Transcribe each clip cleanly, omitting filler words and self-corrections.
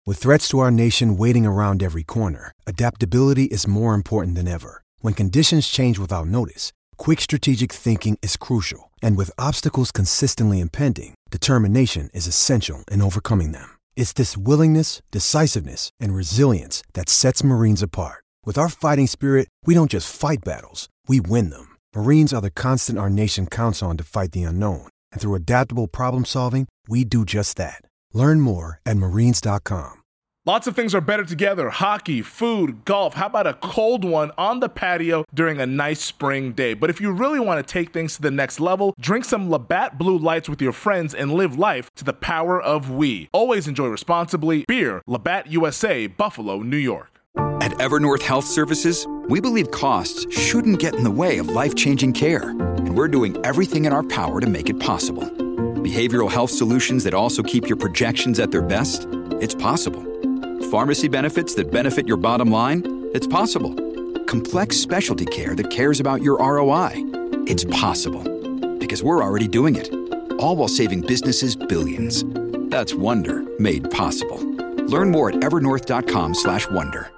With threats to our nation waiting around every corner, adaptability is more important than ever. When conditions change without notice, quick strategic thinking is crucial. And with obstacles consistently impending, determination is essential in overcoming them. It's this willingness, decisiveness, and resilience that sets Marines apart. With our fighting spirit, we don't just fight battles, we win them. Marines are the constant our nation counts on to fight the unknown. And through adaptable problem solving, we do just that. Learn more at marines.com. Lots of things are better together. Hockey, food, golf. How about a cold one on the patio during a nice spring day? But if you really want to take things to the next level, drink some Labatt Blue Lights with your friends and live life to the power of we. Always enjoy responsibly. Beer, Labatt USA, Buffalo, New York. At Evernorth Health Services, we believe costs shouldn't get in the way of life-changing care, and we're doing everything in our power to make it possible. Behavioral health solutions that also keep your projections at their best? It's possible. Pharmacy benefits that benefit your bottom line? It's possible. Complex specialty care that cares about your ROI? It's possible. Because we're already doing it. All while saving businesses billions. That's Wonder made possible. Learn more at evernorth.com/wonder.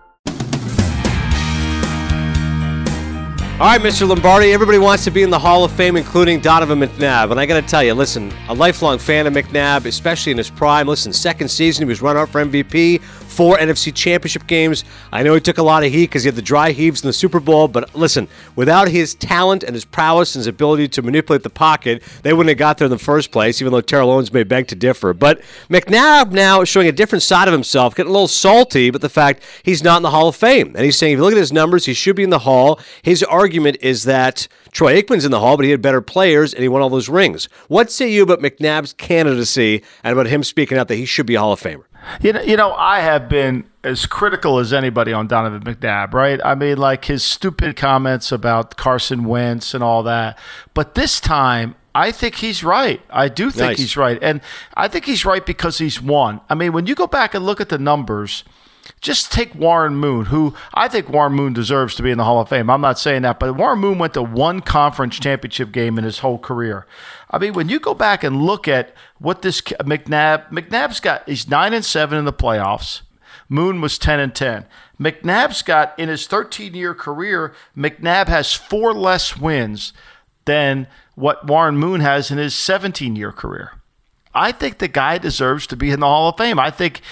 All right, Mr. Lombardi, everybody wants to be in the Hall of Fame, including Donovan McNabb. And I got to tell you, listen, a lifelong fan of McNabb, especially in his prime. Listen, second season, he was runner-up for MVP, 4 NFC Championship games. I know he took a lot of heat because he had the dry heaves in the Super Bowl. But listen, without his talent and his prowess and his ability to manipulate the pocket, they wouldn't have got there in the first place, even though Terrell Owens may beg to differ. But McNabb now is showing a different side of himself, getting a little salty about the fact he's not in the Hall of Fame. And he's saying, if you look at his numbers, he should be in the Hall. His argument is that Troy Aikman's in the Hall, but he had better players, and he won all those rings. What say you about McNabb's candidacy and about him speaking out that he should be a Hall of Famer? You know, I have been as critical as anybody on Donovan McNabb, right? I mean, like his stupid comments about Carson Wentz and all that. But this time, I think he's right. I do think he's right. And I think he's right because he's won. I mean, when you go back and look at the numbers, just take Warren Moon, who I think Warren Moon deserves to be in the Hall of Fame. I'm not saying that, but Warren Moon went to one conference championship game in his whole career. I mean, when you go back and look at what this McNabb's got, he's 9-7 in the playoffs. Moon was 10-10. McNabb's got, in his 13-year career, McNabb has 4 less wins than what Warren Moon has in his 17-year career. I think the guy deserves to be in the Hall of Fame. I think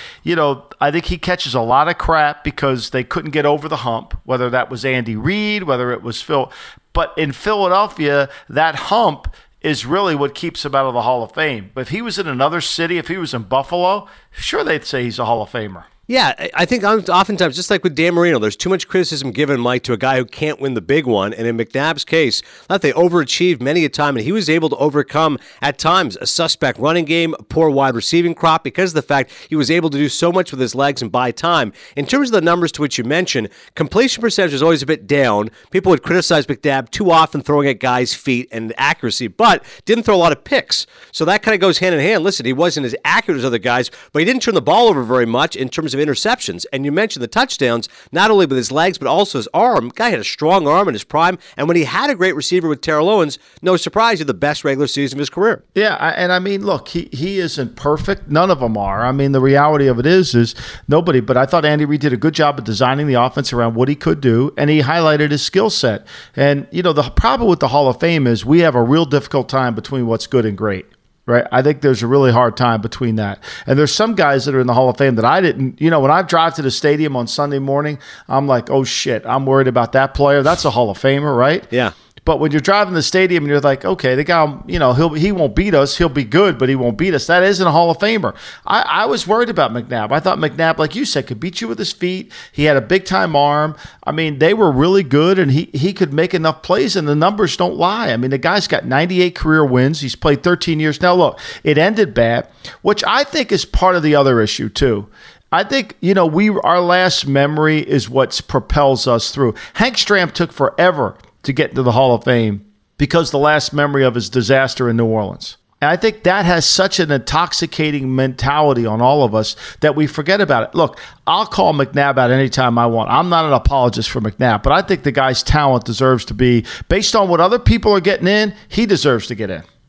he catches a lot of crap because they couldn't get over the hump, whether that was Andy Reid, whether it was Phil. But in Philadelphia, that hump is really what keeps him out of the Hall of Fame. But if he was in another city, if he was in Buffalo, sure, they'd say he's a Hall of Famer. Yeah, I think oftentimes, just like with Dan Marino, there's too much criticism given, Mike, to a guy who can't win the big one. And in McNabb's case, they overachieved many a time, and he was able to overcome, at times, a suspect running game, a poor wide receiving crop, because of the fact he was able to do so much with his legs and buy time. In terms of the numbers to which you mentioned, completion percentage is always a bit down. People would criticize McNabb too often throwing at guys' feet and accuracy, but didn't throw a lot of picks. So that kind of goes hand in hand. Listen, he wasn't as accurate as other guys, but he didn't turn the ball over very much in terms of interceptions. And you mentioned the touchdowns, not only with his legs, but also his arm. Guy had a strong arm in his prime. And when he had a great receiver with Terrell Owens, no surprise, he had the best regular season of his career. Yeah, and I mean, look, he isn't perfect. None of them are. I mean, the reality of it is nobody. But I thought Andy Reid did a good job of designing the offense around what he could do, and he highlighted his skill set. And, the problem with the Hall of Fame is we have a real difficult time between what's good and great. Right. I think there's a really hard time between that. And there's some guys that are in the Hall of Fame that I didn't, when I drive to the stadium on Sunday morning, I'm like, oh, shit, I'm worried about that player. That's a Hall of Famer, right? Yeah. But when you're driving the stadium and you're like, okay, the guy, he won't beat us. He'll be good, but he won't beat us. That isn't a Hall of Famer. I was worried about McNabb. I thought McNabb, like you said, could beat you with his feet. He had a big-time arm. I mean, they were really good, and he could make enough plays, and the numbers don't lie. I mean, the guy's got 98 career wins. He's played 13 years. Now, look, it ended bad, which I think is part of the other issue, too. I think, our last memory is what propels us through. Hank Stram took forever to get into the Hall of Fame because the last memory of his disaster in New Orleans. And I think that has such an intoxicating mentality on all of us that we forget about it. Look, I'll call McNabb out anytime I want. I'm not an apologist for McNabb, but I think the guy's talent deserves to be, based on what other people are getting in, he deserves to get in.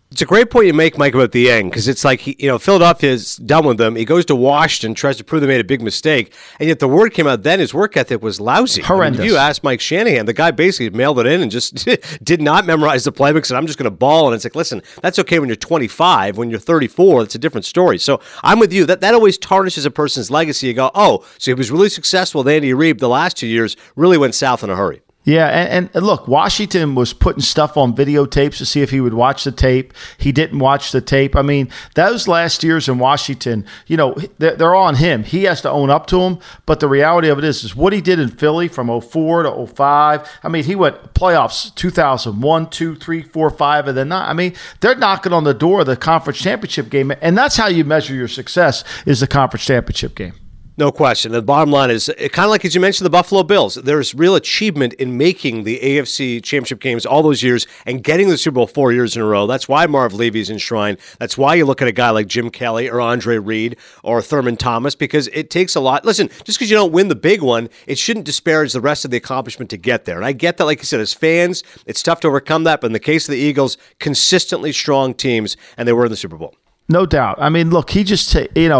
It's a great point you make, Mike, about the end, because it's like, Philadelphia's done with them. He goes to Washington, tries to prove they made a big mistake, and yet the word came out then his work ethic was lousy. Horrendous. I mean, if you ask Mike Shanahan, the guy basically mailed it in and just did not memorize the playbook, said, I'm just going to ball. And it's like, listen, that's okay when you're 25. When you're 34, it's a different story. So I'm with you. That always tarnishes a person's legacy. You go, oh, so he was really successful with Andy Reid the last 2 years, really went south in a hurry. Yeah, and look, Washington was putting stuff on videotapes to see if he would watch the tape. He didn't watch the tape. I mean, those last years in Washington, they're on him. He has to own up to them. But the reality of it is what he did in Philly from 04 to 05. I mean, he went playoffs 2001, 2, 3, 4, 5, and then 9. I mean, they're knocking on the door of the conference championship game. And that's how you measure your success, is the conference championship game. No question. The bottom line is, kind of like as you mentioned, the Buffalo Bills. There's real achievement in making the AFC championship games all those years and getting the Super Bowl 4 years in a row. That's why Marv Levy's enshrined. That's why you look at a guy like Jim Kelly or Andre Reed or Thurman Thomas, because it takes a lot. Listen, just because you don't win the big one, it shouldn't disparage the rest of the accomplishment to get there. And I get that, like you said, as fans, it's tough to overcome that. But in the case of the Eagles, consistently strong teams, and they were in the Super Bowl. No doubt. I mean, look, he just,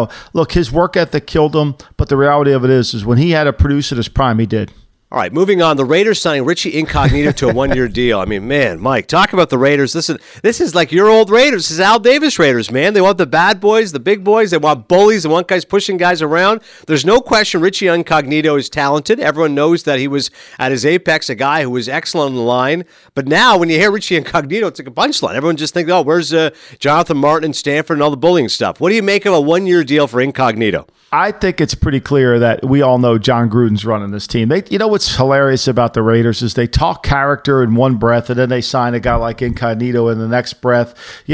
his work ethic killed him. But the reality of it is when he had to produce at his prime, he did. All right, moving on. The Raiders signing Richie Incognito to a one-year deal. I mean, man, Mike, talk about the Raiders. This is like your old Raiders. This is Al Davis Raiders, man. They want the bad boys, the big boys. They want bullies. They want guys pushing guys around. There's no question Richie Incognito is talented. Everyone knows that he was at his apex, a guy who was excellent on the line. But now when you hear Richie Incognito, it's like a punchline. Everyone just thinks, oh, where's Jonathan Martin and Stanford and all the bullying stuff? What do you make of a one-year deal for Incognito? I think it's pretty clear that we all know John Gruden's running this team. What's hilarious about the Raiders is they talk character in one breath, and then they sign a guy like Incognito in the next breath.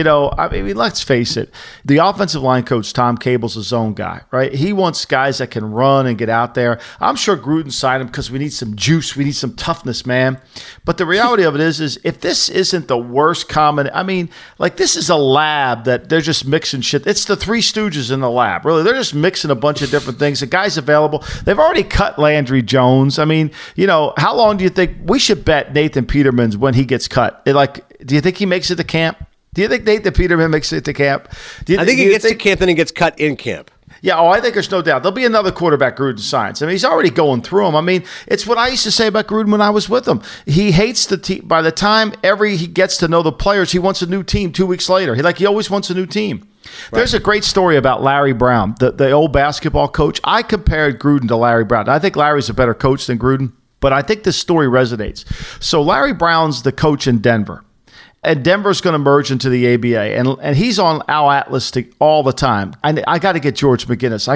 I mean, let's face it. The offensive line coach, Tom Cable's a zone guy, right? He wants guys that can run and get out there. I'm sure Gruden signed him because we need some juice. We need some toughness, man. But the reality of it is if this isn't the worst common, I mean, like this is a lab that they're just mixing shit. It's the Three Stooges in the lab, really. They're just mixing a bunch of different things. The guy's available. They've already cut Landry Jones. I mean, how long do you think we should bet Nathan Peterman's when he gets cut? Do you think he makes it to camp? Do you think Nathan Peterman makes it to camp? I think he gets to camp, then he gets cut in camp. Yeah, I think there's no doubt. There'll be another quarterback Gruden signs. I mean, he's already going through them. I mean, it's what I used to say about Gruden when I was with him. He hates the team. By the time he gets to know the players, he wants a new team 2 weeks later. He always wants a new team. Right. There's a great story about Larry Brown, the old basketball coach. I compared Gruden to Larry Brown. I think Larry's a better coach than Gruden, but I think this story resonates. So Larry Brown's the coach in Denver. And Denver's going to merge into the ABA. And he's on Al Atlas all the time. I got to get George McGinnis.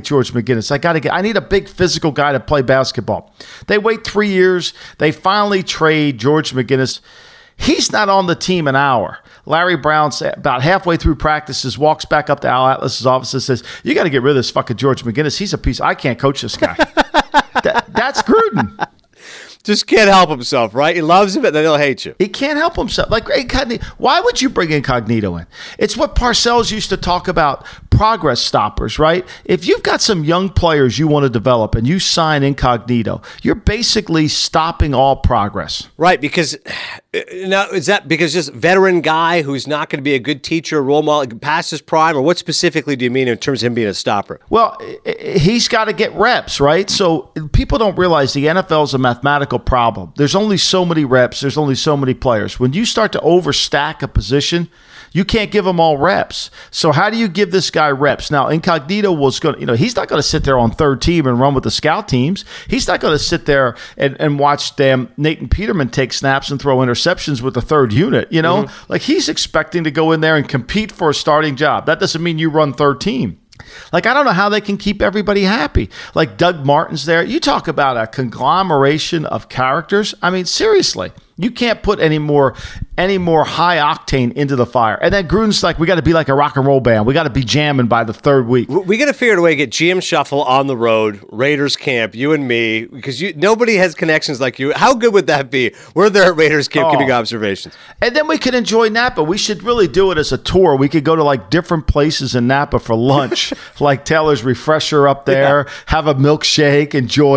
I need a big physical guy to play basketball. They wait 3 years. They finally trade George McGinnis. He's not on the team an hour. Larry Brown, about halfway through practices, walks back up to Al Atlas's office and says, you got to get rid of this fucking George McGinnis. He's a piece. I can't coach this guy. That's Gruden. Just can't help himself, right? He loves him, and then he'll hate you. He can't help himself. Like Incognito. Why would you bring Incognito in? It's what Parcells used to talk about, progress stoppers, right? If you've got some young players you want to develop and you sign Incognito, you're basically stopping all progress. Right, because now is that because just veteran guy who's not going to be a good teacher, role model, past his prime, or what specifically do you mean in terms of him being a stopper? Well, he's got to get reps, right? So people don't realize the NFL is a mathematical problem. There's only so many reps. There's only so many players. When you start to overstack a position, you can't give them all reps. So how do you give this guy reps? Now, Incognito was going to, he's not going to sit there on third team and run with the scout teams. He's not going to sit there and watch Nathan Peterman take snaps and throw interceptions with the third unit. Like he's expecting to go in there and compete for a starting job. That doesn't mean you run third team. Like, I don't know how they can keep everybody happy. Like, Doug Martin's there. You talk about a conglomeration of characters. I mean, seriously, you can't put any more high octane into the fire. And then Gruden's like, we got to be like a rock and roll band. We got to be jamming by the third week. We got to figure out a way to get GM Shuffle on the road, Raiders camp, you and me, because nobody has connections like you. How good would that be? We're there at Raiders camp giving observations. And then we could enjoy Napa. We should really do it as a tour. We could go to like different places in Napa for lunch, like Taylor's Refresher up there, have a milkshake, enjoy it.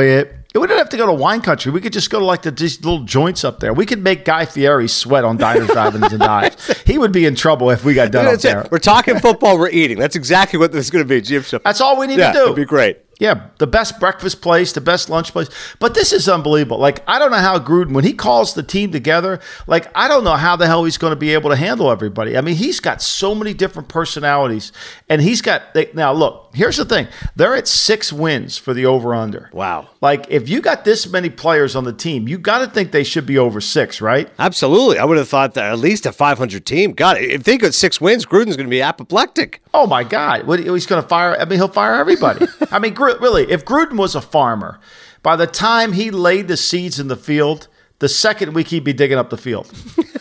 We don't have to go to wine country. We could just go to these little joints up there. We could make Guy Fieri sweat on diners, drive-ins, and dives. He would be in trouble if we got done up there. We're talking football, we're eating. That's exactly what this is going to be. That's all we need to do. It'd be great. Yeah, the best breakfast place, the best lunch place. But this is unbelievable. I don't know how Gruden, when he calls the team together, I don't know how the hell he's going to be able to handle everybody. I mean, he's got so many different personalities. And now look, here's the thing. They're at 6 wins for the over-under. Wow. If you got this many players on the team, you got to think they should be over 6, right? Absolutely. I would have thought that at least a 500 team. God, if they got 6 wins, Gruden's going to be apoplectic. Oh, my God. He's going to fire. I mean, he'll fire everybody. I mean, really, if Gruden was a farmer, by the time he laid the seeds in the field, the second week he'd be digging up the field.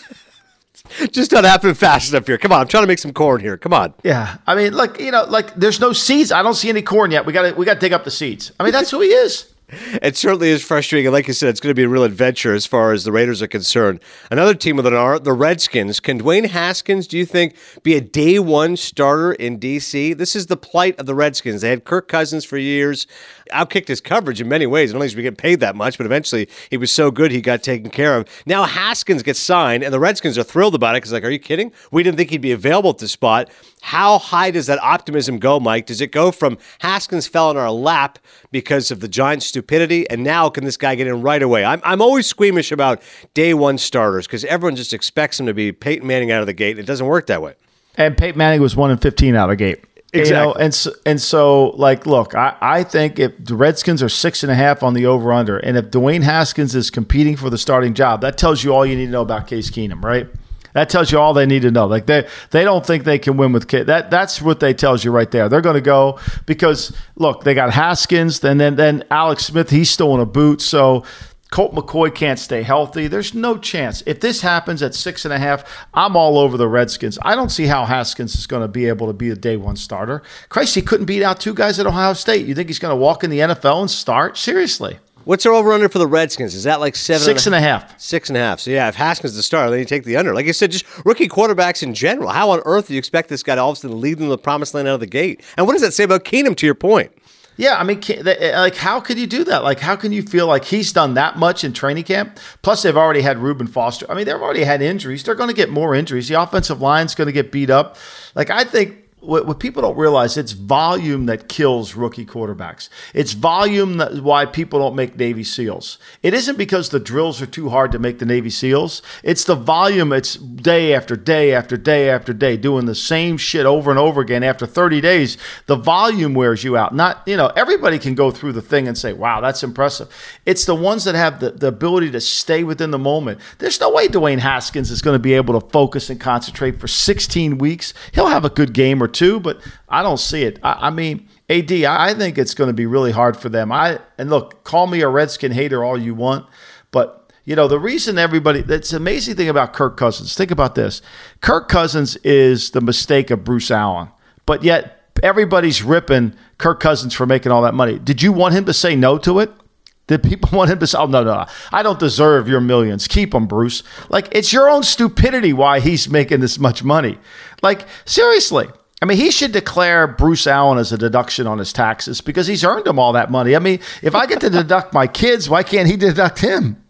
Just not happening fast enough here. Come on, I'm trying to make some corn here. Come on. Yeah, I mean, there's no seeds. I don't see any corn yet. We got to dig up the seeds. I mean, that's who he is. It certainly is frustrating. And like you said, it's going to be a real adventure as far as the Raiders are concerned. Another team with the Redskins. Can Dwayne Haskins, do you think, be a day one starter in D.C.? This is the plight of the Redskins. They had Kirk Cousins for years, outkicked his coverage in many ways. Not only did we get paid that much, but eventually he was so good he got taken care of. Now Haskins gets signed, and the Redskins are thrilled about it because, are you kidding? We didn't think he'd be available at the spot. How high does that optimism go, Mike? Does it go from Haskins fell in our lap because of the Giants' stupidity, and now can this guy get in right away? I'm always squeamish about day one starters because everyone just expects him to be Peyton Manning out of the gate. It doesn't work that way. And Peyton Manning was 1-15 out of the gate. Exactly. And so look, I think if the Redskins are 6.5 on the over-under, and if Dwayne Haskins is competing for the starting job, that tells you all you need to know about Case Keenum, right? That tells you all they need to know. They don't think they can win with Case. That's what they tells you right there. They're going to go because, look, they got Haskins, and then Alex Smith, he's still in a boot, so Colt McCoy can't stay healthy. There's no chance. If this happens at 6.5, I'm all over the Redskins. I don't see how Haskins is going to be able to be a day one starter. Christ, he couldn't beat out 2 guys at Ohio State. You think he's going to walk in the NFL and start? Seriously. What's our over-under for the Redskins? Is that 7? 6.5. 6.5. So, yeah, if Haskins is the starter, then you take the under. Like I said, just rookie quarterbacks in general. How on earth do you expect this guy to all of a sudden lead them to the promised land out of the gate? And what does that say about Keenum, to your point? Yeah, I mean, how could you do that? How can you feel like he's done that much in training camp? Plus, they've already had Reuben Foster. I mean, they've already had injuries. They're going to get more injuries. The offensive line's going to get beat up. I think what people don't realize, it's volume that kills rookie quarterbacks. It's volume that's why people don't make Navy SEALs. It isn't because the drills are too hard to make the Navy SEAls. It's the volume. It's day after day after day after day doing the same shit over and over again. After 30 days, the volume wears you out. Not, everybody can go through the thing and say, wow, that's impressive. It's the ones that have the ability to stay within the moment. There's no way Dwayne Haskins is going to be able to focus and concentrate for 16 weeks. He'll have a good game or 2, but I don't see it. I mean, AD, I think it's going to be really hard for them. And look, call me a Redskin hater all you want, but the reason that's the amazing thing about Kirk Cousins. Think about this. Kirk Cousins is the mistake of Bruce Allen, but yet everybody's ripping Kirk Cousins for making all that money. Did you want him to say no to it? Did people want him to say, oh, no, I don't deserve your millions. Keep them, Bruce. It's your own stupidity why he's making this much money. Seriously. I mean, he should declare Bruce Allen as a deduction on his taxes because he's earned him all that money. I mean, if I get to deduct my kids, why can't he deduct him?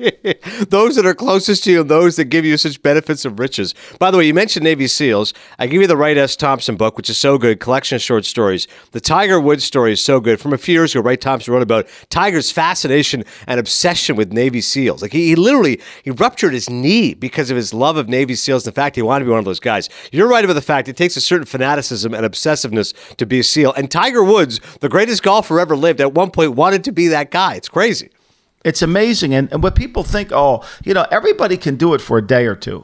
Those that are closest to you and those that give you such benefits of riches. By the way, you mentioned Navy SEALs. I give you the Wright S. Thompson book, which is so good, collection of short stories. The Tiger Woods story is so good. From a few years ago, Wright Thompson wrote about Tiger's fascination and obsession with Navy SEAls. He literally ruptured his knee because of his love of Navy SEAls and the fact he wanted to be one of those guys. You're right about the fact it takes a certain fanaticism and obsessiveness to be a SEAL. And Tiger Woods, the greatest golfer ever lived, at one point wanted to be that guy. It's crazy. It's amazing. And what people think, everybody can do it for a day or two.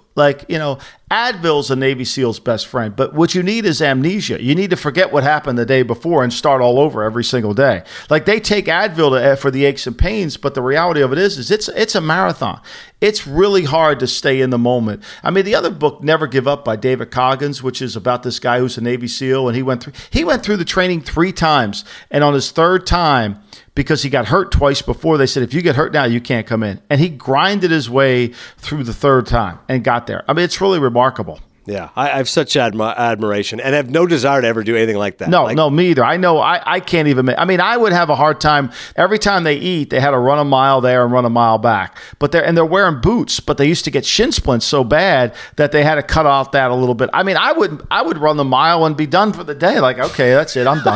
Advil's a Navy SEAL's best friend, but what you need is amnesia. You need to forget what happened the day before and start all over every single day. They take Advil for the aches and pains, but the reality of it is it's a marathon. It's really hard to stay in the moment. I mean, the other book, Never Give Up by David Coggins, which is about this guy who's a Navy SEAL, and he went through the training 3 times, and on his 3rd time, because he got hurt twice before, they said, if you get hurt now, you can't come in. And he grinded his way through the 3rd time and got there. I mean, it's really remarkable. Yeah, I have such admiration and have no desire to ever do anything like that. No, me either. I know I can't even. I would have a hard time every time they eat. They had to run a mile there and run a mile back. But they're wearing boots. But they used to get shin splints so bad that they had to cut off that a little bit. I mean, I would run the mile and be done for the day. Like, okay, that's it. I'm done.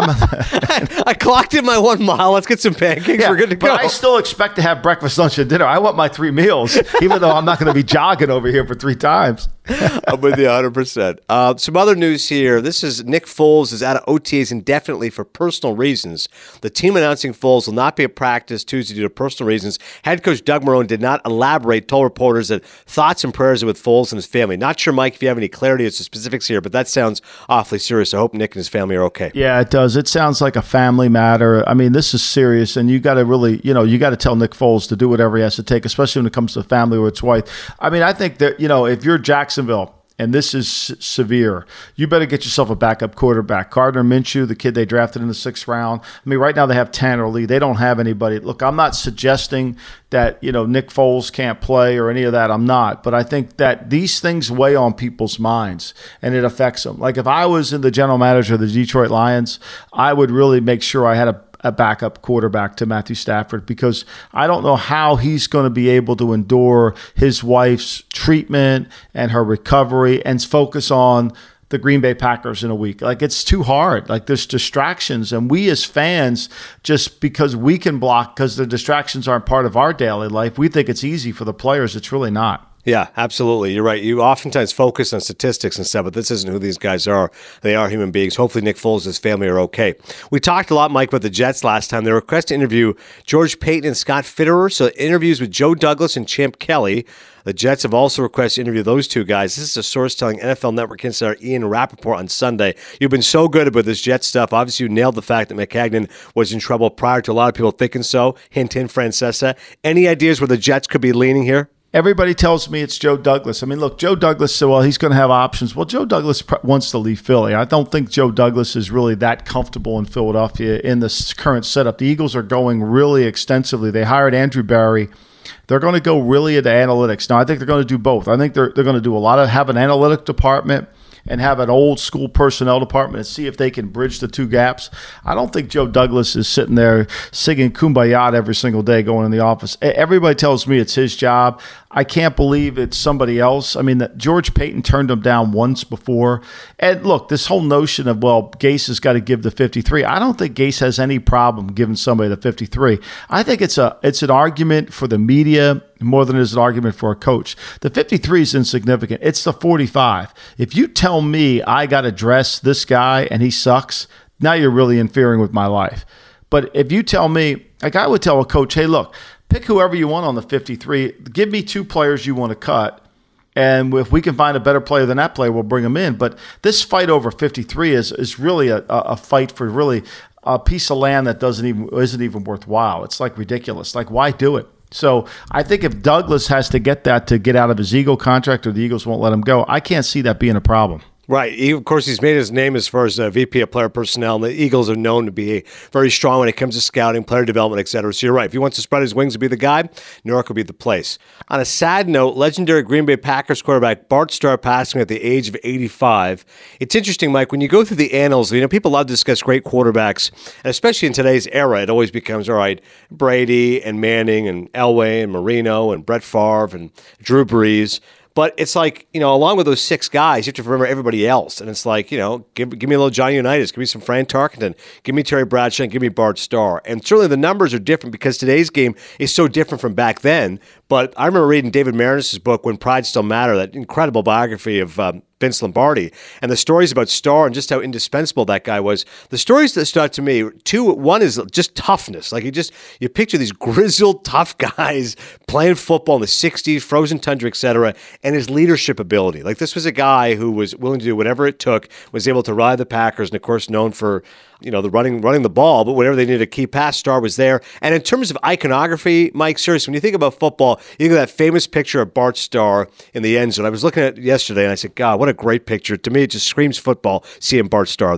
I clocked in my 1 mile. Let's get some pancakes. We're good to go. But I still expect to have breakfast, lunch, and dinner. I want my 3 meals, even though I'm not going to be jogging over here for 3 times. I'm with you 100%. Some other news here. This is Nick Foles is out of OTAs indefinitely for personal reasons. The team announcing Foles will not be at practice Tuesday due to personal reasons. Head coach Doug Marrone did not elaborate, told reporters that thoughts and prayers are with Foles and his family. Not sure, Mike, if you have any clarity as to specifics here, but that sounds awfully serious. I hope Nick and his family are okay. Yeah, it does. It sounds like a family matter. I mean, this is serious, and you got to really, you got to tell Nick Foles to do whatever he has to take, especially when it comes to the family or its wife. I mean, I think that, if you're Jacksonville, and this is severe, you better get yourself a backup quarterback. Gardner Minshew, the kid they drafted in the 6th round. I mean, right now they have Tanner Lee. They don't have anybody. Look, I'm not suggesting that, Nick Foles can't play or any of that. I'm not. But I think that these things weigh on people's minds, and it affects them. Like if I was in the general manager of the Detroit Lions, I would really make sure I had a backup quarterback to Matthew Stafford, because I don't know how he's going to be able to endure his wife's treatment and her recovery and focus on the Green Bay Packers in a week. Like, it's too hard. Like, there's distractions, and we as fans, just because we can block because the distractions aren't part of our daily life, we think it's easy. For the players, it's really not. Yeah, absolutely. You're right. You oftentimes focus on statistics and stuff, but this isn't who these guys are. They are human beings. Hopefully Nick Foles and his family are okay. We talked a lot, Mike, about the Jets last time. They requested to interview George Paton and Scott Fitterer, so interviews with Joe Douglas and Champ Kelly. The Jets have also requested to interview those two guys. This is a source telling NFL Network insider Ian Rappaport on Sunday. You've been so good about this Jets stuff. Obviously, you nailed the fact that Maccagnan was in trouble prior to a lot of people thinking so. Hint, hint, Francesa. Any ideas where the Jets could be leaning here? Everybody tells me it's Joe Douglas. I mean, look, Joe Douglas said, well, he's going to have options. Well, Joe Douglas wants to leave Philly. I don't think Joe Douglas is really that comfortable in Philadelphia in this current setup. The Eagles are going really extensively. They hired Andrew Barry. They're going to go really into analytics. Now, I think they're going to do both. I think they're going to do have an analytic department and have an old school personnel department and see if they can bridge the two gaps. I don't think Joe Douglas is sitting there singing Kumbaya every single day going in the office. Everybody tells me it's his job. I can't believe it's somebody else. I mean, George Paton turned him down once before. And look, this whole notion of, well, Gase has got to give the 53. I don't think Gase has any problem giving somebody the 53. I think it's an argument for the media more than it is an argument for a coach. The 53 is insignificant. It's the 45. If you tell me I got to dress this guy and he sucks, now you're really interfering with my life. But if you tell me, like I would tell a coach, hey, look, pick whoever you want on the 53. Give me 2 players you want to cut. And if we can find a better player than that player, we'll bring them in. But this fight over 53 is really a fight for really a piece of land that isn't even worthwhile. It's like ridiculous. Like, why do it? So I think if Douglas has to get that to get out of his Eagle contract, or the Eagles won't let him go, I can't see that being a problem. Right. Of course, he's made his name as far as VP of player personnel, and the Eagles are known to be very strong when it comes to scouting, player development, et cetera. So you're right. If he wants to spread his wings and be the guy, New York will be the place. On a sad note, legendary Green Bay Packers quarterback Bart Starr passing at the age of 85. It's interesting, Mike, when you go through the annals, people love to discuss great quarterbacks, and especially in today's era, it always becomes, all right, Brady and Manning and Elway and Marino and Brett Favre and Drew Brees. But it's like, along with those 6 guys, you have to remember everybody else. And it's like, give me a little Johnny Unitas, give me some Fran Tarkenton, give me Terry Bradshaw, and give me Bart Starr. And certainly the numbers are different because today's game is so different from back then. But I remember reading David Maris's book, When Pride Still Mattered, that incredible biography of Vince Lombardi, and the stories about Starr and just how indispensable that guy was. The stories that stood out to me, one is just toughness. Like you picture these grizzled, tough guys playing football in the 60s, frozen tundra, etc., and his leadership ability. Like, this was a guy who was willing to do whatever it took, was able to ride the Packers, and of course known for the running the ball, but whatever they needed, a key pass, Starr was there. And in terms of iconography, Mike, seriously, when you think about football, you think of that famous picture of Bart Starr in the end zone. I was looking at it yesterday, and I said, God, what a great picture. To me, it just screams football, seeing Bart Starr there.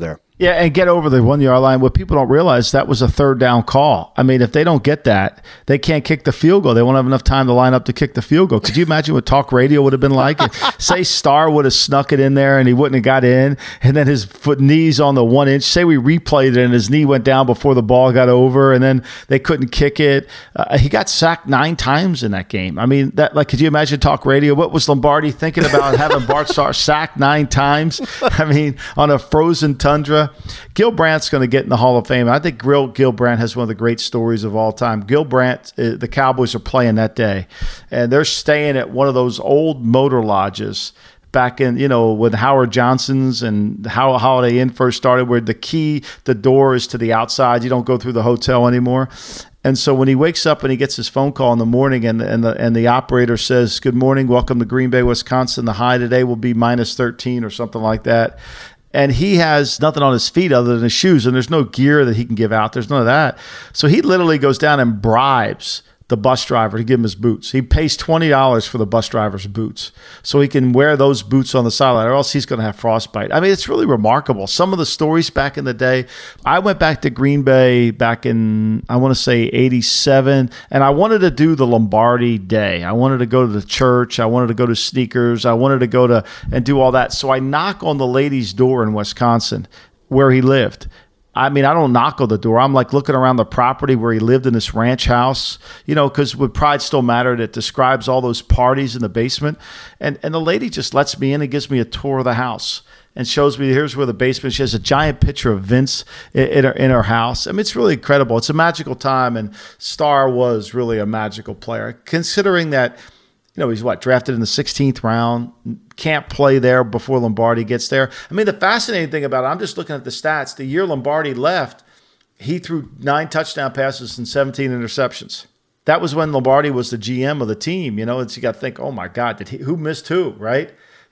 Yeah, and get over the 1 yard line. What people don't realize, that was a third down call. I mean, if they don't get that, they can't kick the field goal. They won't have enough time to line up to kick the field goal. Could you imagine what talk radio would have been like? Say Starr would have snuck it in there and he wouldn't have got in, and then his knees on the 1 inch. Say we replayed it and his knee went down before the ball got over, and then they couldn't kick it. He got sacked 9 times in that game. I mean, could you imagine talk radio? What was Lombardi thinking about having Bart Starr sacked 9 times? I mean, on a frozen tundra. Gil Brandt's going to get in the Hall of Fame. I think Gil Brandt has one of the great stories of all time. Gil Brandt, the Cowboys are playing that day, and they're staying at one of those old motor lodges back in, when Howard Johnson's and how Holiday Inn first started, where the door is to the outside. You don't go through the hotel anymore. And so when he wakes up and he gets his phone call in the morning, and the operator says, "Good morning, welcome to Green Bay, Wisconsin. The high today will be minus 13 or something like that." And he has nothing on his feet other than his shoes, and there's no gear that he can give out. There's none of that. So he literally goes down and bribes the bus driver to give him his boots. He pays $20 for the bus driver's boots so he can wear those boots on the sideline, or else he's going to have frostbite. I mean, it's really remarkable. Some of the stories back in the day. I went back to Green Bay back in, I want to say, 87, and I wanted to do the Lombardi Day. I wanted to go to the church. I wanted to go to sneakers. I wanted to go to and do all that. So I knock on the lady's door in Wisconsin where he lived. I mean, I don't knock on the door. I'm like looking around the property where he lived in this ranch house, because with Pride Still Mattered, it describes all those parties in the basement. And the lady just lets me in and gives me a tour of the house and shows me, here's where the basement. She has a giant picture of Vince in her house. I mean, it's really incredible. It's a magical time, and Starr was really a magical player, considering that, he's drafted in the 16th round, can't play there before Lombardi gets there. I mean, the fascinating thing about it, I'm just looking at the stats. The year Lombardi left, he threw 9 touchdown passes and 17 interceptions. That was when Lombardi was the GM of the team, and you got to think, oh my God, who missed who, right?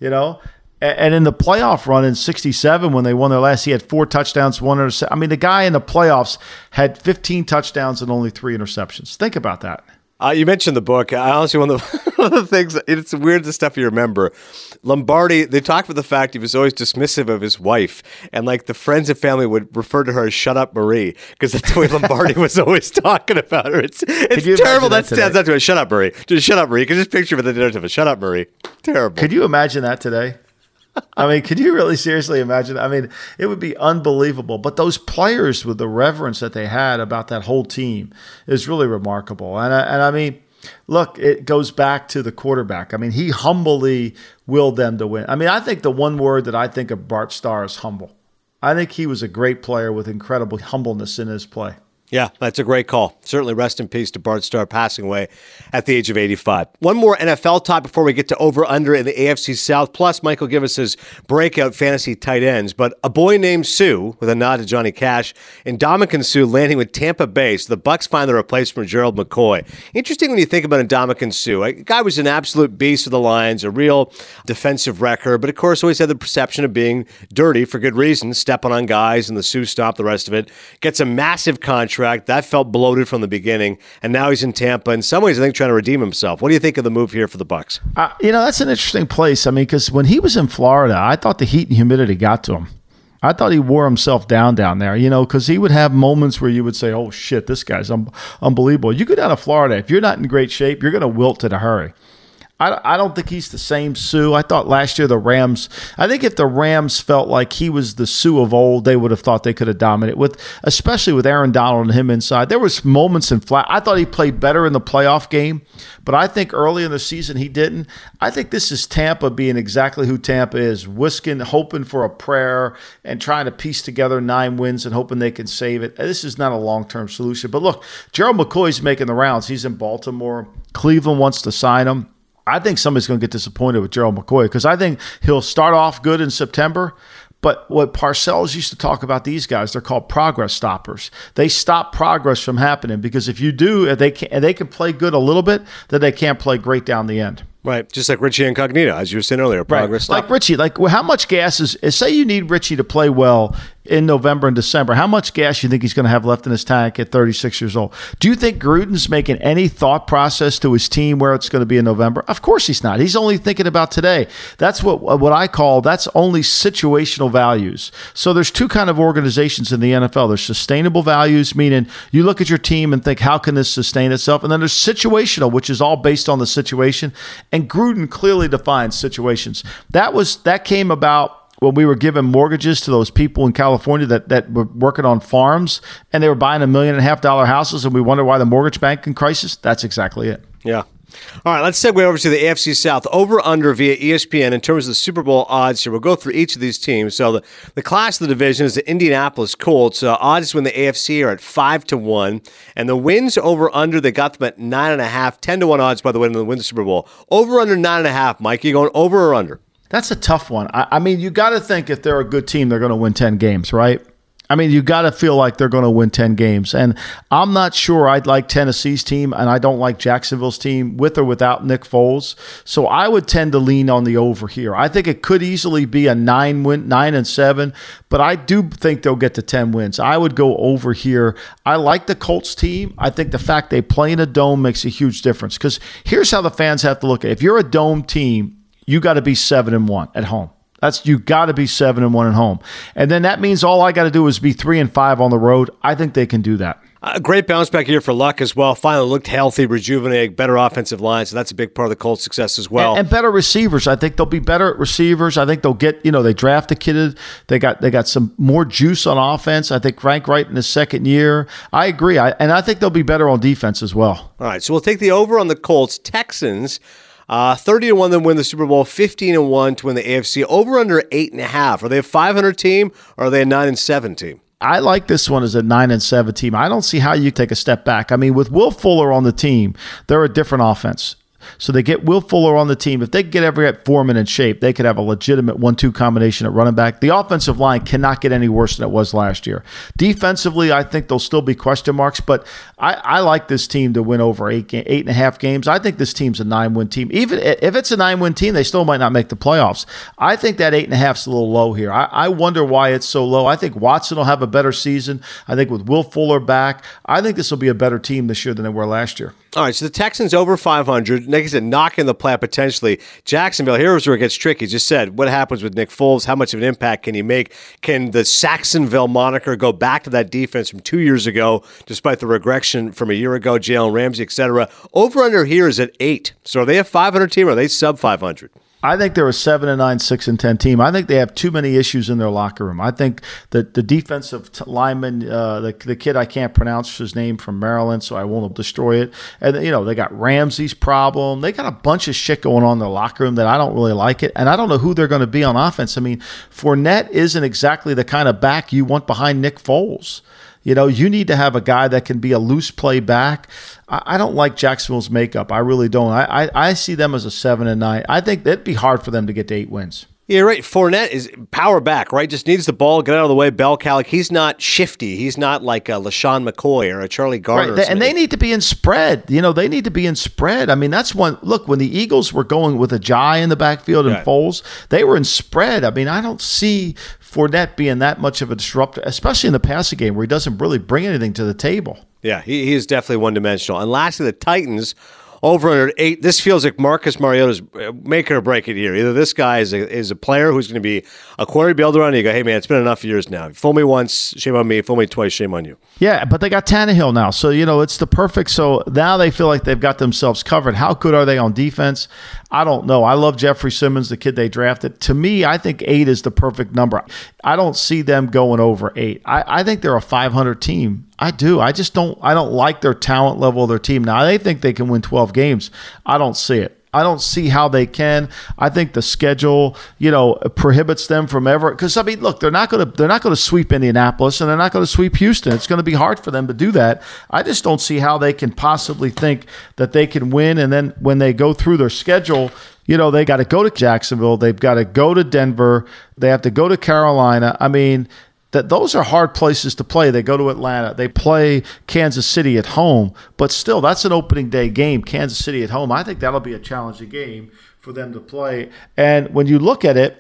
And in the playoff run in 67, when they won their last, he had 4 touchdowns, 1 interception. I mean, the guy in the playoffs had 15 touchdowns and only 3 interceptions. Think about that. You mentioned the book. I honestly, one of the things, it's weird, the stuff you remember. Lombardi, they talked about the fact he was always dismissive of his wife, and the friends and family would refer to her as "Shut Up Marie," because that's the way Lombardi was always talking about her. It's terrible. That stands out to it. "Shut up, Marie." Just "Shut up, Marie." You can just picture it at the dinner table. "Shut up, Marie." Terrible. Could you imagine that today? I mean, could you really seriously imagine? I mean, it would be unbelievable. But those players, with the reverence that they had about that whole team, is really remarkable. And I mean, look, it goes back to the quarterback. I mean, he humbly willed them to win. I mean, I think the one word that I think of Bart Starr is humble. I think he was a great player with incredible humbleness in his play. Yeah, that's a great call. Certainly rest in peace to Bart Starr, passing away at the age of 85. One more NFL talk before we get to over-under in the AFC South. Plus, Michael give us his breakout fantasy tight ends. But a boy named Sue, with a nod to Johnny Cash, and Ndamukong Suh landing with Tampa Bay. So the Bucs find the replacement for Gerald McCoy. Interesting when you think about Ndamukong Suh. A guy was an absolute beast of the Lions, a real defensive wrecker, but of course always had the perception of being dirty for good reason, stepping on guys and the Suh stop, the rest of it. Gets a massive contract. That felt bloated from the beginning, and now he's in Tampa. In some ways, I think trying to redeem himself. What do you think of the move here for the Bucs? That's an interesting place. I mean, because when he was in Florida, I thought the heat and humidity got to him. I thought he wore himself down there, because he would have moments where you would say, oh, shit, this guy's unbelievable. You go down to Florida, if you're not in great shape, you're going to wilt in a hurry. I don't think he's the same Suh. I thought last year I think if the Rams felt like he was the Suh of old, they would have thought they could have dominated, especially with Aaron Donald and him inside. There was moments in flat. I thought he played better in the playoff game, but I think early in the season he didn't. I think this is Tampa being exactly who Tampa is, hoping for a prayer and trying to piece together 9 wins and hoping they can save it. This is not a long-term solution. But look, Gerald McCoy's making the rounds. He's in Baltimore. Cleveland wants to sign him. I think somebody's going to get disappointed with Gerald McCoy because I think he'll start off good in September. But what Parcells used to talk about these guys, they're called progress stoppers. They stop progress from happening because if you do, they can play good a little bit, then they can't play great down the end. Right, just like Richie Incognito, as you were saying earlier, progress. Right. Like Richie, how much gas is say you need Richie to play well in November and December, how much gas you think he's going to have left in his tank at 36 years old? Do you think Gruden's making any thought process to his team where it's going to be in November? Of course he's not. He's only thinking about today. That's what I call, that's only situational values. So there's two kind of organizations in the NFL. There's sustainable values, meaning you look at your team and think, how can this sustain itself? And then there's situational, which is all based on the situation. And Gruden clearly defines situations. That came about when we were giving mortgages to those people in California that were working on farms, and they were buying $1.5 million houses, and we wonder why the mortgage banking crisis. That's exactly it. Yeah. All right, let's segue over to the AFC South. Over-under via ESPN in terms of the Super Bowl odds here. We'll go through each of these teams. So the class of the division is the Indianapolis Colts. Odds to win the AFC are at 5-1. And the wins over-under, they got them at 9.5. 10-1 odds, by the way, to win the Super Bowl. Over-under 9.5. Mike, you going over or under? That's a tough one. I mean, you got to think if they're a good team, they're going to win 10 games, right? I mean, you got to feel like they're going to win 10 games. And I'm not sure I'd like Tennessee's team, and I don't like Jacksonville's team with or without Nick Foles. So I would tend to lean on the over here. I think it could easily be a 9-7, but I do think they'll get to 10 wins. I would go over here. I like the Colts team. I think the fact they play in a dome makes a huge difference, because here's how the fans have to look at it. If you're a dome team, you got to be 7-1 at home. You got to be 7-1 at home. And then that means all I got to do is be 3-5 on the road. I think they can do that. A great bounce back here for Luck as well. Finally looked healthy, rejuvenated, better offensive line. So that's a big part of the Colts' success as well. And better receivers. I think they'll be better at receivers. I think they'll get, they draft a kid. They got some more juice on offense. I think Frank Wright in his second year. I agree. And I think they'll be better on defense as well. All right. So we'll take the over on the Colts. Texans. 30-1 to win the Super Bowl, 15-1 to win the AFC. Over under 8.5. Are they a 500 team or are they a 9-7 team? I like this one as a 9-7 team. I don't see how you take a step back. I mean, with Will Fuller on the team, they're a different offense. So they get Will Fuller on the team. If they get Everett Foreman in shape, they could have a legitimate 1-2 combination at running back. The offensive line cannot get any worse than it was last year. Defensively, I think there'll still be question marks, but I like this team to win over 8.5 games. I think this team's a 9-win team. Even if it's a 9-win team, they still might not make the playoffs. I think that 8.5 is a little low here. I wonder why it's so low. I think Watson will have a better season. I think with Will Fuller back, I think this will be a better team this year than they were last year. All right, so the Texans over 500. Like I said, knocking the play potentially. Jacksonville, here's where it gets tricky. Just said, what happens with Nick Foles? How much of an impact can he make? Can the Saxonville moniker go back to that defense from 2 years ago, despite the regression from a year ago, Jalen Ramsey, etc.? Over under here is at 8. So are they a 500 team or are they sub 500? I think they're a 7-9, 6-10 team. I think they have too many issues in their locker room. I think that the defensive lineman, the kid I can't pronounce his name from Maryland, so I won't destroy it. And they got Ramsey's problem. They got a bunch of shit going on in their locker room that I don't really like it. And I don't know who they're going to be on offense. I mean, Fournette isn't exactly the kind of back you want behind Nick Foles. You need to have a guy that can be a loose play back. I don't like Jacksonville's makeup. I really don't. I see them as a 7-9. I think it'd be hard for them to get to 8 wins. Yeah, right. Fournette is power back, right? Just needs the ball, get out of the way. Bell Calic, he's not shifty. He's not like a LaShawn McCoy or a Charlie Gardner. Right. And they need to be in spread. They need to be in spread. I mean, that's one. Look, when the Eagles were going with Ajayi in the backfield and Foles, they were in spread. I mean, I don't see Fournette being that much of a disruptor, especially in the passing game where he doesn't really bring anything to the table. Yeah, he is definitely one-dimensional. And lastly, the Titans, over under 8. This feels like Marcus Mariota's make it or break it here. Either this guy is a player who's going to be a quarry builder, and you go, hey, man, it's been enough years now. Fool me once, shame on me. Fool me twice, shame on you. Yeah, but they got Tannehill now. So, it's the perfect. So now they feel like they've got themselves covered. How good are they on defense? I don't know. I love Jeffrey Simmons, the kid they drafted. To me, I think 8 is the perfect number. I don't see them going over 8. I think they're a 500 team. I do. I don't like their talent level of their team. Now, they think they can win 12 games. I don't see it. I don't see how they can. I think the schedule, prohibits them from ever. Because look, they're not going to sweep Indianapolis, and they're not going to sweep Houston. It's going to be hard for them to do that. I just don't see how they can possibly think that they can win. And then when they go through their schedule, they got to go to Jacksonville. They've got to go to Denver. They have to go to Carolina. I mean, those are hard places to play. They go to Atlanta. They play Kansas City at home. But still, that's an opening day game, Kansas City at home. I think that'll be a challenging game for them to play. And when you look at it,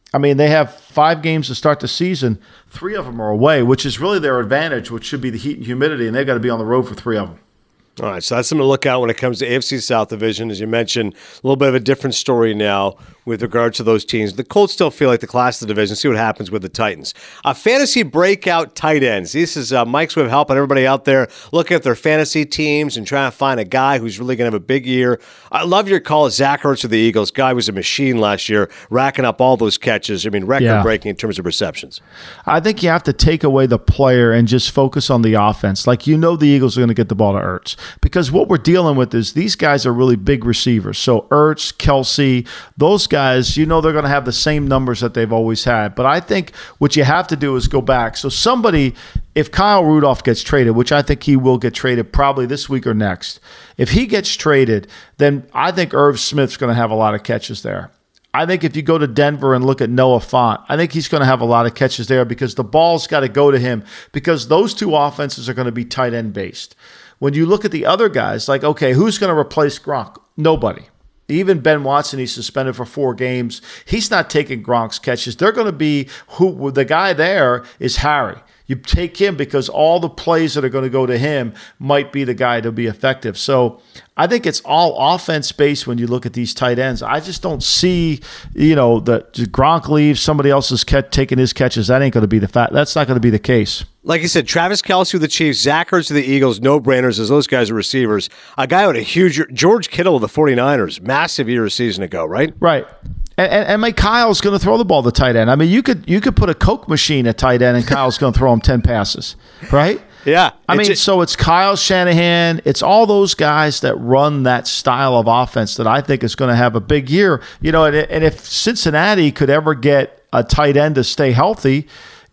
I mean, they have 5 games to start the season. 3 of them are away, which is really their advantage, which should be the heat and humidity, and they've got to be on the road for 3 of them. All right, so that's something to look out when it comes to AFC South Division. As you mentioned, a little bit of a different story now with regard to those teams. The Colts still feel like the class of the division. See what happens with the Titans. Fantasy breakout tight ends. This is Mike's way of helping everybody out there looking at their fantasy teams and trying to find a guy who's really going to have a big year. I love your call of Zach Ertz of the Eagles. Guy was a machine last year, racking up all those catches. I mean, record-breaking in terms of receptions. I think you have to take away the player and just focus on the offense. Like, the Eagles are going to get the ball to Ertz. Because what we're dealing with is these guys are really big receivers. So Ertz, Kelsey, those guys, they're going to have the same numbers that they've always had. But I think what you have to do is go back. So somebody, if Kyle Rudolph gets traded, which I think he will get traded probably this week or next, if he gets traded, then I think Irv Smith's going to have a lot of catches there. I think if you go to Denver and look at Noah Fant, I think he's going to have a lot of catches there because the ball's got to go to him because those 2 offenses are going to be tight end based. When you look at the other guys, like, okay, who's going to replace Gronk? Nobody. Even Ben Watson, he's suspended for 4 games. He's not taking Gronk's catches. They're going to be the guy there is Harry. You take him because all the plays that are going to go to him might be the guy to be effective. So I think it's all offense-based when you look at these tight ends. I just don't see, the Gronk leaves, somebody else is taking his catches. That ain't going to be that's not going to be the case. Like you said, Travis Kelce with the Chiefs, Zach Ertz of the Eagles, no-brainers as those guys are receivers. A guy with a huge George Kittle of the 49ers, massive year a season ago, right? Right. And Mike Kyle's going to throw the ball to tight end. I mean, you could put a Coke machine at tight end, and Kyle's going to throw him 10 passes, right? Yeah. So it's Kyle Shanahan. It's all those guys that run that style of offense that I think is going to have a big year. And if Cincinnati could ever get a tight end to stay healthy,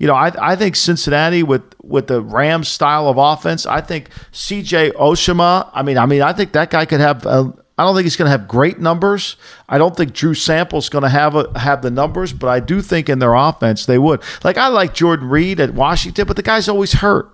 I think Cincinnati with the Rams style of offense, I think C.J. Oshima, I think that guy could have I don't think he's going to have great numbers. I don't think Drew Sample's going to have the numbers, but I do think in their offense they would. Like, I like Jordan Reed at Washington, but the guy's always hurt.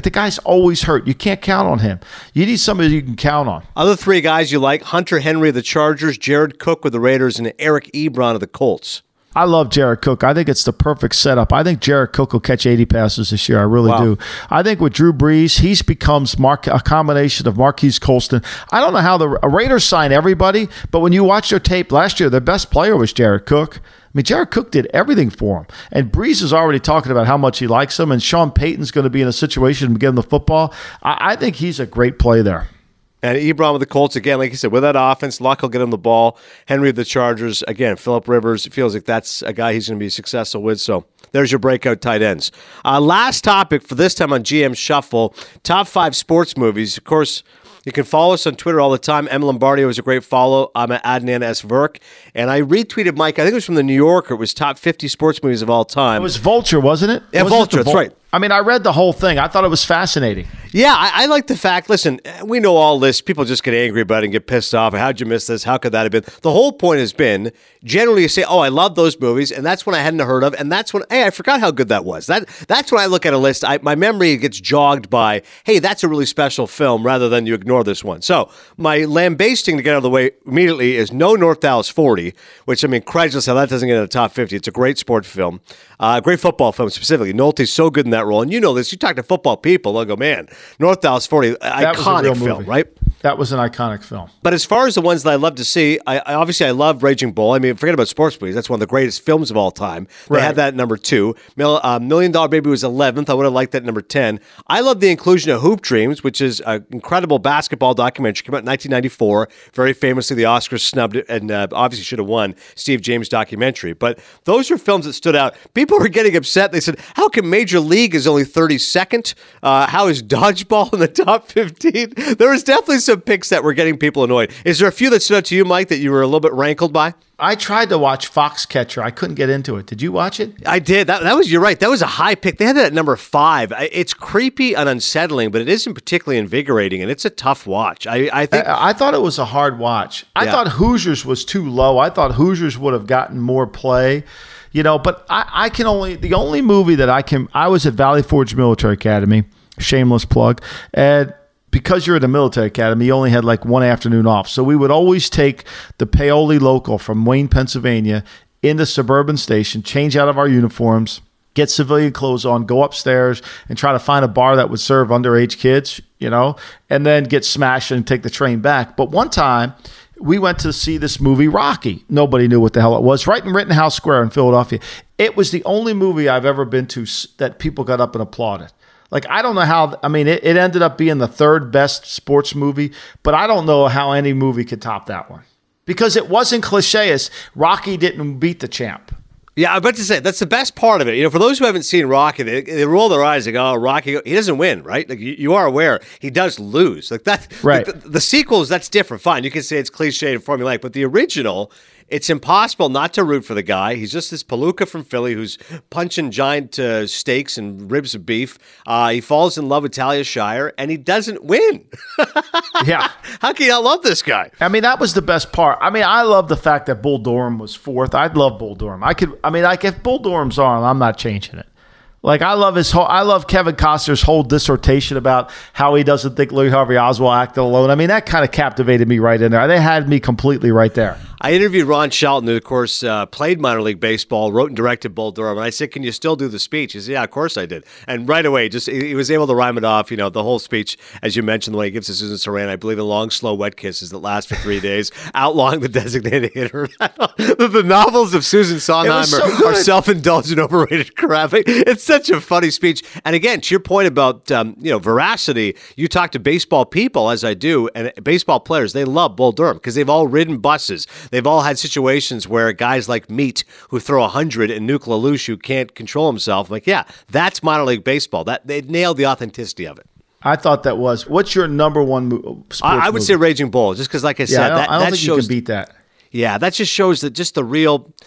You can't count on him. You need somebody you can count on. Other 3 guys you like, Hunter Henry of the Chargers, Jared Cook with the Raiders, and Eric Ebron of the Colts. I love Jared Cook. I think it's the perfect setup. I think Jared Cook will catch 80 passes this year. I really do. I think with Drew Brees, he's becomes a combination of Marquise Colston. I don't know how the Raiders sign everybody, but when you watch their tape last year, their best player was Jared Cook. I mean, Jared Cook did everything for him. And Brees is already talking about how much he likes him, and Sean Payton's going to be in a situation to give him the football. I think he's a great play there. And Ebron with the Colts, again, like you said, with that offense, Luck will get him the ball. Henry of the Chargers, again, Phillip Rivers, it feels like that's a guy he's going to be successful with. So there's your breakout tight ends. Last topic for this time on GM Shuffle, top 5 sports movies. Of course, you can follow us on Twitter all the time. Em Lombardi was a great follow. I'm at Adnan S. Verk. And I retweeted Mike, I think it was from the New Yorker. It was top 50 sports movies of all time. It was Vulture, wasn't it? Yeah, Vulture, that's right. I mean, I read the whole thing. I thought it was fascinating. Yeah, I like the fact, listen, we know all this. People just get angry about it and get pissed off. How'd you miss this? How could that have been? The whole point has been, generally you say, oh, I love those movies, and that's one I hadn't heard of, and that's when, hey, I forgot how good that was. That's when I look at a list, my memory gets jogged by, hey, that's a really special film, rather than you ignore this one. So my lambasting to get out of the way immediately is no North Dallas 40, which, I mean, Craigslist, how that doesn't get in the top 50. It's a great sports film. Great football film specifically. Nolte's so good in that role. And you know this. You talk to football people, they'll go, man, North Dallas 40, iconic film, right? That was an iconic film. But as far as the ones that I love to see, I love Raging Bull. I mean, forget about sports movies. That's one of the greatest films of all time. They had that at number 2. $1 Million Baby was 11th. I would have liked that at number 10. I love the inclusion of Hoop Dreams, which is an incredible basketball documentary. Came out in 1994. Very famously, the Oscars snubbed it and obviously should have won. Steve James documentary. But those are films that stood out. People were getting upset. They said, how come Major League is only 32nd? How is Dodgeball in the top 15? There was definitely some picks that were getting people annoyed. Is there a few that stood out to you, Mike, that you were a little bit rankled by? I tried to watch Foxcatcher. I couldn't get into it. Did you watch it? I did. That was, you're right. That was a high pick. They had that at number 5. It's creepy and unsettling, but it isn't particularly invigorating, and it's a tough watch. I thought it was a hard watch. I thought Hoosiers was too low. I thought Hoosiers would have gotten more play. But the only movie that I was at Valley Forge Military Academy, shameless plug, and because you're at a military academy, you only had like one afternoon off. So we would always take the Paoli local from Wayne, Pennsylvania, in the suburban station, change out of our uniforms, get civilian clothes on, go upstairs and try to find a bar that would serve underage kids, and then get smashed and take the train back. But one time we went to see this movie, Rocky. Nobody knew what the hell it was, right in Rittenhouse Square in Philadelphia. It was the only movie I've ever been to that people got up and applauded. Like, I don't know how, it ended up being the third best sports movie, but I don't know how any movie could top that one. Because it wasn't cliché. Rocky didn't beat the champ. Yeah, I'm about to say, that's the best part of it. For those who haven't seen Rocky, they roll their eyes like, oh, Rocky, he doesn't win, right? Like, you are aware he does lose. Like that, right. Like the sequels, that's different. Fine, you can say it's cliche and formulaic, but the original, it's impossible not to root for the guy. He's just this palooka from Philly who's punching giant steaks and ribs of beef. He falls in love with Talia Shire, and he doesn't win. Yeah. How can you not love this guy? That was the best part. I love the fact that Bull Durham was fourth. I'd love Bull Durham. If Bull Durham's on, I'm not changing it. Like, I love Kevin Costner's whole dissertation about how he doesn't think Lee Harvey Oswald acted alone. That kind of captivated me right in there. They had me completely right there. I interviewed Ron Shelton, who, of course, played minor league baseball, wrote and directed Bull Durham. And I said, can you still do the speech? He said, yeah, of course I did. And right away, he was able to rhyme it off, the whole speech, as you mentioned, the way he gives to Susan Sarandon, I believe in long, slow, wet kisses that last for 3 days, outlawing the designated hitter. The novels of Susan Sondheim are self-indulgent, overrated crap. It's such a funny speech. And again, to your point about, veracity, you talk to baseball people, as I do, and baseball players, they love Bull Durham because they've all ridden buses. They've all had situations where guys like Meat, who throw 100, and Nuke LaLoosh, who can't control himself, like, yeah, that's minor league baseball. They nailed the authenticity of it. I thought that was. What's your number one sports I would say Raging Bull, just because, like I said, I don't think you can beat that. Yeah, that just shows that just the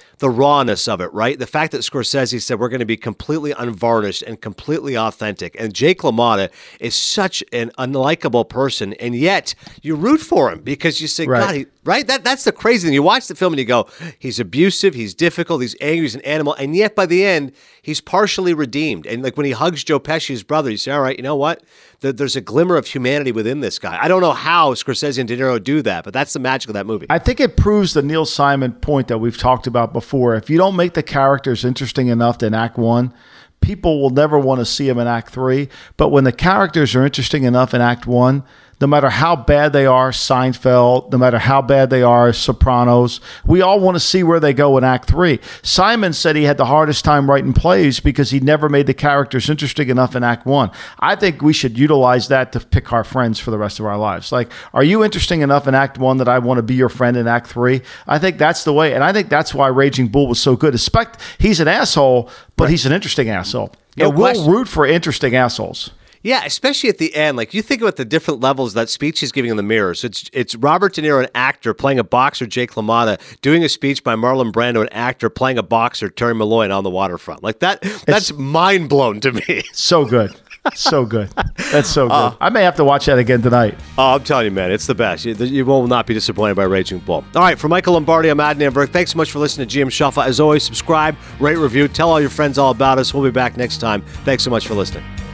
rawness of it, right? The fact that Scorsese said we're going to be completely unvarnished and completely authentic. And Jake LaMotta is such an unlikable person, and yet you root for him because you say, God, right? That's the crazy thing. You watch the film and you go, he's abusive, he's difficult, he's angry, he's an animal, and yet by the end, he's partially redeemed. And like when he hugs Joe Pesci, his brother, you say, all right, you know what? There's a glimmer of humanity within this guy. I don't know how Scorsese and De Niro do that, but that's the magic of that movie. I think it proves the Neil Simon point that we've talked about before. If you don't make the characters interesting enough in Act 1, people will never want to see them in Act 3. But when the characters are interesting enough in Act 1, no matter how bad they are, Seinfeld, no matter how bad they are, Sopranos, we all want to see where they go in Act 3. Simon said he had the hardest time writing plays because he never made the characters interesting enough in Act 1. I think we should utilize that to pick our friends for the rest of our lives. Like, are you interesting enough in Act 1 that I want to be your friend in Act 3? I think that's the way, and I think that's why Raging Bull was so good. He's an asshole, but he's an interesting asshole. And we'll root for interesting assholes. Yeah, especially at the end. Like, you think about the different levels that speech he's giving in the mirror. So it's Robert De Niro, an actor, playing a boxer, Jake LaMotta, doing a speech by Marlon Brando, an actor, playing a boxer, Terry Malloy, on the waterfront. Like, that's mind blown to me. So good. So good. That's so good. I may have to watch that again tonight. Oh, I'm telling you, man, it's the best. You will not be disappointed by Raging Bull. All right, for Michael Lombardi, I'm Adnan Burke. Thanks so much for listening to GM Shuffle. As always, subscribe, rate, review, tell all your friends all about us. We'll be back next time. Thanks so much for listening.